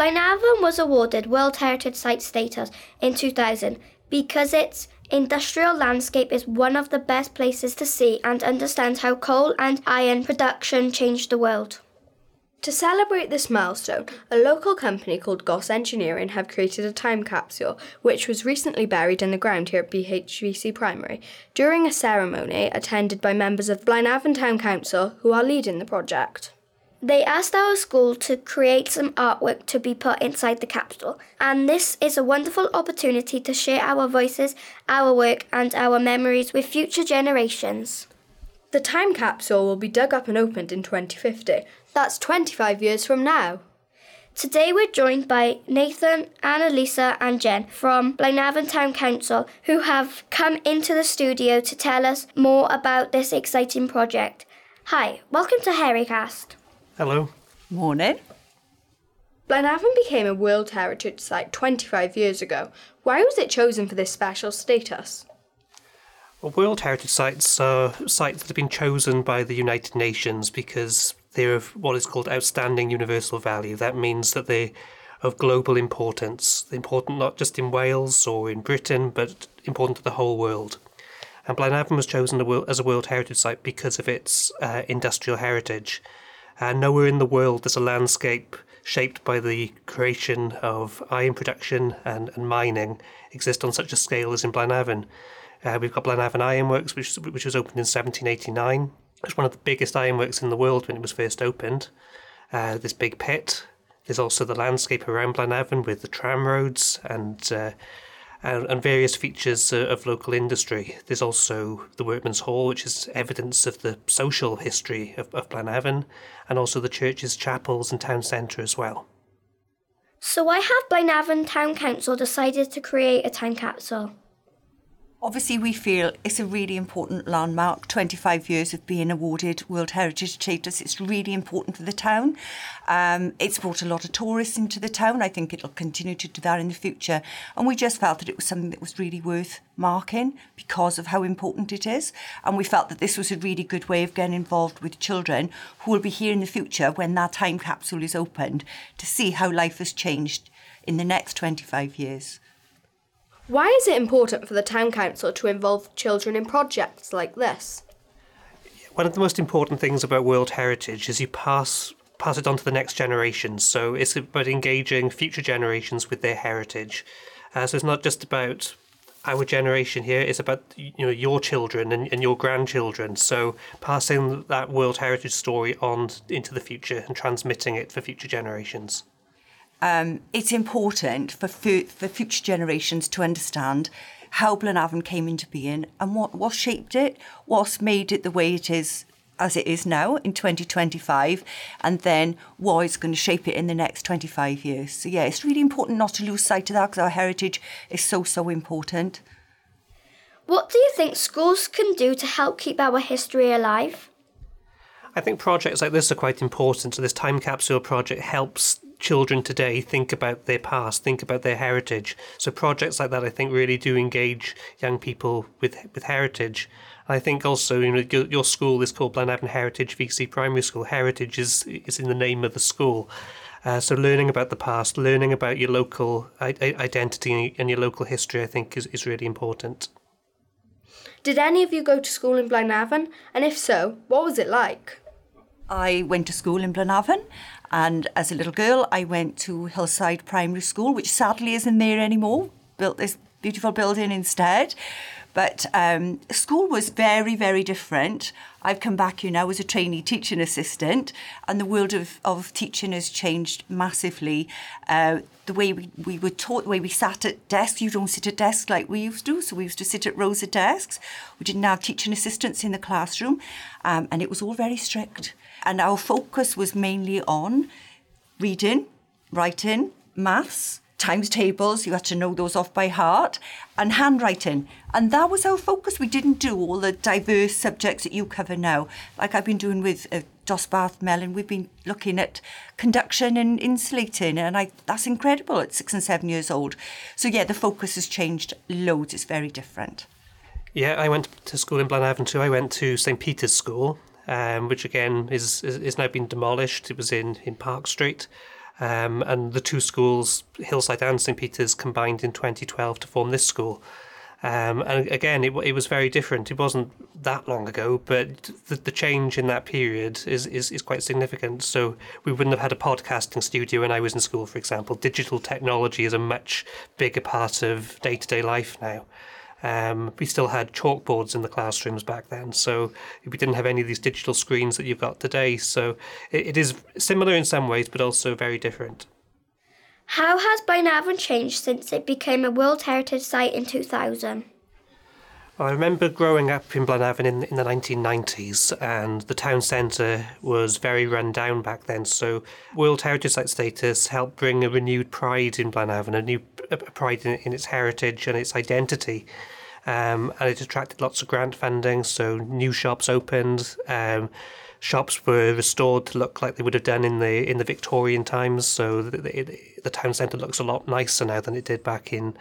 Blaenavon was awarded World Heritage Site status in 2000 because its industrial landscape is one of the best places to see and understand how coal and iron production changed the world. To celebrate this milestone, a local company called Goss Engineering have created a time capsule, which was recently buried in the ground here at BHVC Primary, during a ceremony attended by members of Blaenavon Town Council who are leading the project. They asked our school to create some artwork to be put inside the capsule, and this is a wonderful opportunity to share our voices, our work and our memories with future generations. The time capsule will be dug up and opened in 2050. That's 25 years from now. Today we're joined by Nathan, Annalisa and Jen from Blaenavon Town Council who have come into the studio to tell us more about this exciting project. Hi, welcome to Hericast. Hello. Morning. Blaenavon became a World Heritage Site 25 years ago. Why was it chosen for this special status? Well, World Heritage Sites are sites that have been chosen by the United Nations because they're of what is called outstanding universal value. That means that they're of global importance. They're important not just in Wales or in Britain, but important to the whole world. And Blaenavon was chosen as a World Heritage Site because of its industrial heritage. Nowhere in the world does a landscape shaped by the creation of iron production and mining exist on such a scale as in Blaenavon. We've got Blaenavon Ironworks, which was opened in 1789. It was one of the biggest ironworks in the world when it was first opened. This big pit. There's also the landscape around Blaenavon with the tram roads and various features of local industry. There's also the Workmen's Hall, which is evidence of the social history of Blaenavon, and also the churches, chapels and town centre as well. So why have Blaenavon Town Council decided to create a time capsule? Obviously, we feel it's a really important landmark. 25 years of being awarded World Heritage status. It's really important for the town. It's brought a lot of tourists into the town. I think it'll continue to do that in the future. And we just felt that it was something that was really worth marking because of how important it is. And we felt that this was a really good way of getting involved with children who will be here in the future when that time capsule is opened to see how life has changed in the next 25 years. Why is it important for the Town Council to involve children in projects like this? One of the most important things about World Heritage is you pass it on to the next generation. So it's about engaging future generations with their heritage. So it's not just about our generation here, it's about your children and your grandchildren. So passing that World Heritage story on into the future and transmitting it for future generations. It's important for future generations to understand how Blaenavon came into being and what shaped it, what's made it the way it is as it is now in 2025, and then what is going to shape it in the next 25 years. So yeah, it's really important not to lose sight of that because our heritage is so important. What do you think schools can do to help keep our history alive? I think projects like this are quite important. So this time capsule project helps children today think about their past, think about their heritage. So projects like that, I think, really do engage young people with heritage. I think also, your school is called Blaenavon Heritage VC Primary School. Heritage is in the name of the school. So learning about the past, learning about your local identity and your local history, I think, is really important. Did any of you go to school in Blaenavon? And if so, what was it like? I went to school in Blaenavon, and as a little girl I went to Hillside Primary School, which sadly isn't there anymore, built this beautiful building instead. But school was very, very different. I've come back here now as a trainee teaching assistant, and the world of teaching has changed massively. The way we were taught, the way we sat at desks, you don't sit at desks like we used to. So we used to sit at rows of desks. We didn't have teaching assistants in the classroom, and it was all very strict. And our focus was mainly on reading, writing, maths, times tables, you had to know those off by heart, and handwriting. And that was our focus. We didn't do all the diverse subjects that you cover now. Like I've been doing with Dosbarth Mellon, we've been looking at conduction and insulating, and that's incredible at 6 and 7 years old. So yeah, the focus has changed loads. It's very different. Yeah, I went to school in Blaenavon too. I went to St Peter's School, which again is now been demolished. It was in Park Street. And the two schools, Hillside and St Peter's, combined in 2012 to form this school. And again, it was very different. It wasn't that long ago, but the change in that period is quite significant. So we wouldn't have had a podcasting studio when I was in school, for example. Digital technology is a much bigger part of day-to-day life now. We still had chalkboards in the classrooms back then, so we didn't have any of these digital screens that you've got today. So it is similar in some ways, but also very different. How has Blaenavon changed since it became a World Heritage Site in 2000? I remember growing up in Blaenavon in the 1990s, and the town centre was very run down back then. So World Heritage Site status helped bring a renewed pride in Blaenavon, a new pride in its heritage and its identity. And it attracted lots of grant funding, so new shops opened. Shops were restored to look like they would have done in the Victorian times, so the town centre looks a lot nicer now than it did back in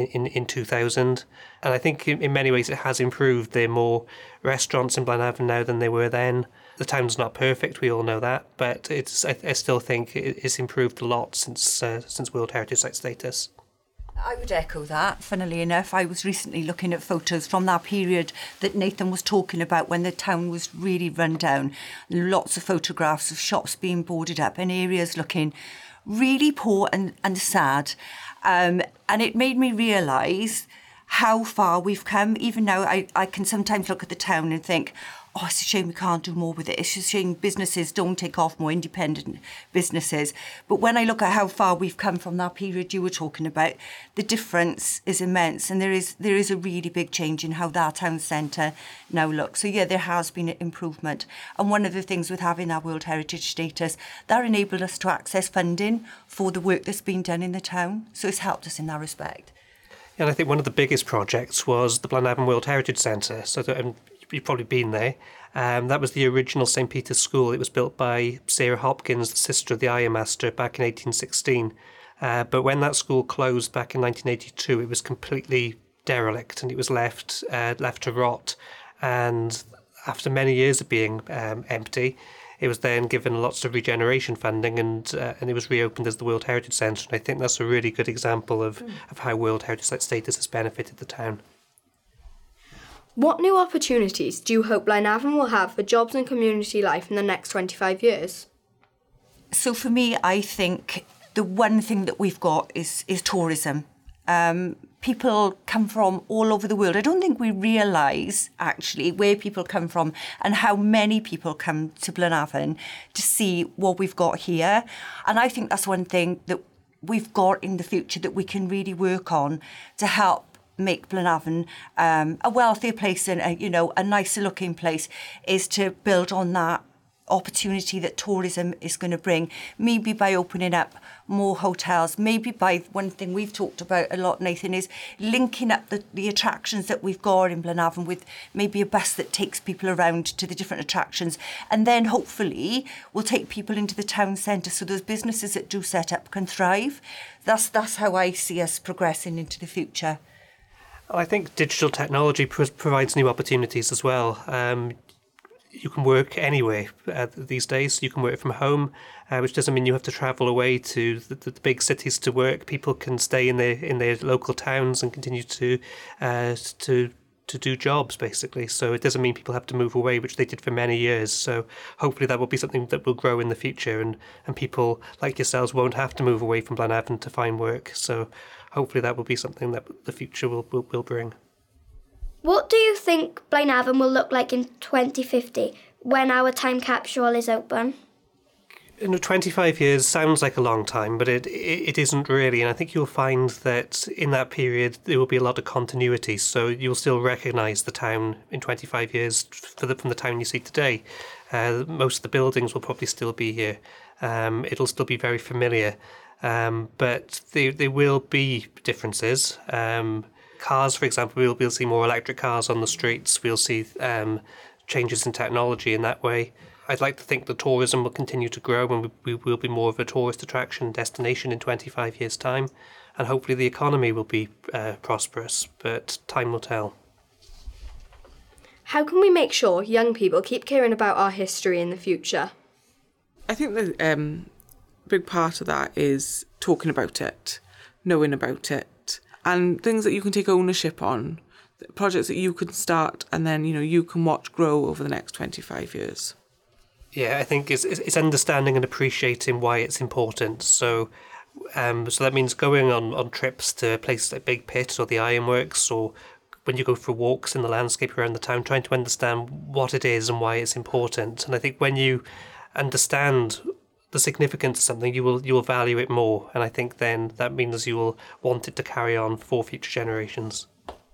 2000. And I think in many ways it has improved. There are more restaurants in Blaenavon now than there were then. The town's not perfect, we all know that, but I still think it's improved a lot since World Heritage Site status. I would echo that. Funnily enough, I was recently looking at photos from that period that Nathan was talking about when the town was really run down. Lots of photographs of shops being boarded up and areas looking really poor and sad. And it made me realise how far we've come. Even now, I can sometimes look at the town and think, oh, it's a shame we can't do more with it. It's a shame businesses don't take off, more independent businesses. But when I look at how far we've come from that period you were talking about, the difference is immense. And there is a really big change in how that town centre now looks. So yeah, there has been an improvement. And one of the things with having that World Heritage status, that enabled us to access funding for the work that's been done in the town. So it's helped us in that respect. And I think one of the biggest projects was the Blaenavon World Heritage Centre. So you've probably been there. That was the original St Peter's School. It was built by Sarah Hopkins, the sister of the ironmaster, back in 1816. But when that school closed back in 1982, it was completely derelict and it was left to rot. And after many years of being empty, it was then given lots of regeneration funding and it was reopened as the World Heritage Centre. And I think that's a really good example of how World Heritage Site status has benefited the town. What new opportunities do you hope Blaenavon will have for jobs and community life in the next 25 years? So for me, I think the one thing that we've got is tourism. People come from all over the world. I don't think we realise, actually, where people come from and how many people come to Blaenavon to see what we've got here. And I think that's one thing that we've got in the future that we can really work on to help make Blaenavon a wealthier place and a nicer looking place, is to build on that opportunity that tourism is going to bring, maybe by opening up more hotels, maybe by one thing we've talked about a lot, Nathan, is linking up the attractions that we've got in Blaenavon with maybe a bus that takes people around to the different attractions, and then hopefully we'll take people into the town centre so those businesses that do set up can thrive. That's how I see us progressing into the future. I think digital technology provides new opportunities as well. You can work anywhere these days. You can work from home, which doesn't mean you have to travel away to the big cities to work. People can stay in their local towns and continue to do jobs, basically. So it doesn't mean people have to move away, which they did for many years. So hopefully that will be something that will grow in the future, and people like yourselves won't have to move away from Blaenavon to find work. So hopefully that will be something that the future will bring. What do you think Blaenavon will look like in 2050 when our time capsule is open? 25 years sounds like a long time, but it isn't really. And I think you'll find that in that period there will be a lot of continuity. So you'll still recognise the town in 25 years from the town you see today. Most of the buildings will probably still be here. It'll still be very familiar. But there will be differences. Cars, for example, we'll see more electric cars on the streets. We'll see changes in technology in that way. I'd like to think that tourism will continue to grow and we will be more of a tourist attraction destination in 25 years' time. And hopefully the economy will be prosperous, but time will tell. How can we make sure young people keep caring about our history in the future? I think that A big part of that is talking about it, knowing about it, and things that you can take ownership on, projects that you can start and then, you can watch grow over the next 25 years. Yeah, I think it's understanding and appreciating why it's important. So that means going on trips to places like Big Pit or the Ironworks, or when you go for walks in the landscape around the town, trying to understand what it is and why it's important. And I think when you understand the significance of something, you will value it more. And I think then that means you will want it to carry on for future generations.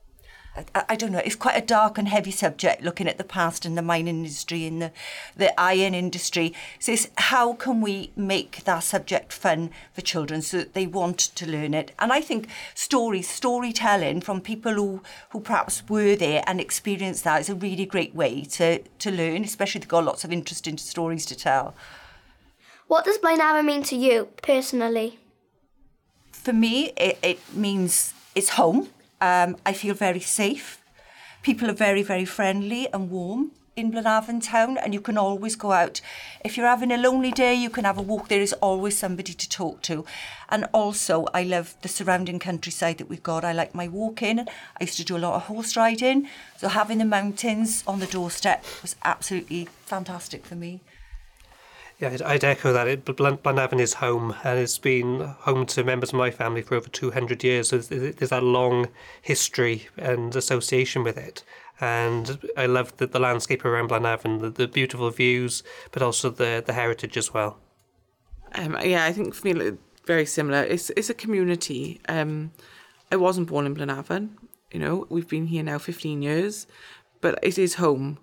I don't know, it's quite a dark and heavy subject, looking at the past and the mining industry and the iron industry. So it's how can we make that subject fun for children so that they want to learn it? And I think storytelling from people who perhaps were there and experienced that is a really great way to learn, especially if they've got lots of interesting stories to tell. What does Blaenavon mean to you personally? For me, it means it's home. I feel very safe. People are very, very friendly and warm in Blaenavon town, and you can always go out. If you're having a lonely day, you can have a walk. There is always somebody to talk to. And also, I love the surrounding countryside that we've got. I like my walking. I used to do a lot of horse riding. So having the mountains on the doorstep was absolutely fantastic for me. Yeah, I'd echo that. Blaenavon is home, and it's been home to members of my family for over 200 years. So there's that long history and association with it. And I love the landscape around Blaenavon, the beautiful views, but also the heritage as well. I think for me, very similar. It's a community. I wasn't born in Blaenavon. We've been here now 15 years, but it is home.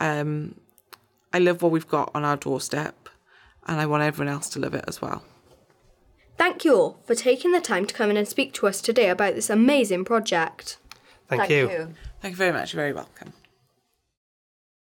I love what we've got on our doorstep. And I want everyone else to love it as well. Thank you all for taking the time to come in and speak to us today about this amazing project. Thank you. Thank you very much. You're very welcome.